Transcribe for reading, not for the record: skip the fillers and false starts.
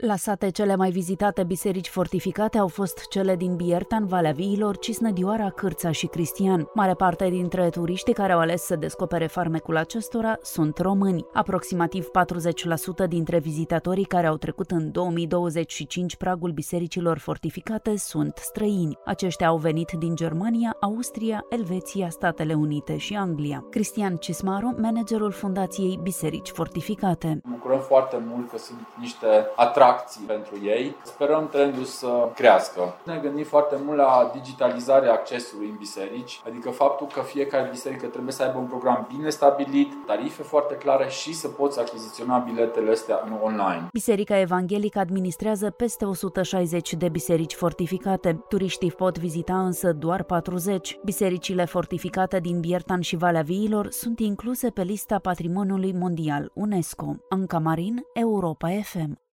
La sate, cele mai vizitate biserici fortificate au fost cele din Biertan, Valea Viilor, Cisnădioara, Cârța și Cristian. Mare parte dintre turiștii care au ales să descopere farmecul acestora sunt români. Aproximativ 40% dintre vizitatorii care au trecut în 2025 pragul bisericilor fortificate sunt străini. Aceștia au venit din Germania, Austria, Elveția, Statele Unite și Anglia. Cristian Cismaru, managerul Fundației Biserici Fortificate. Mă bucurăm foarte mult că sunt niște atracții pentru ei. Sperăm trendul să crească. Ne gândim foarte mult la digitalizarea accesului în biserici, adică faptul că fiecare biserică trebuie să aibă un program bine stabilit, tarife foarte clare și să poți achiziționa biletele astea online. Biserica Evanghelică administrează peste 160 de biserici fortificate. Turiștii pot vizita însă doar 40. Bisericile fortificate din Biertan și Valea Viilor sunt incluse pe lista Patrimoniului Mondial UNESCO. Anca Marin, Europa FM.